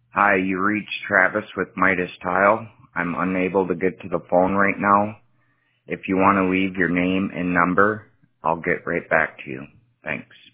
Hi, you reached Travis with Midas Tile. I'm unable to get to the phone right now. If you want to leave your name and number, I'll get right back to you. Thanks.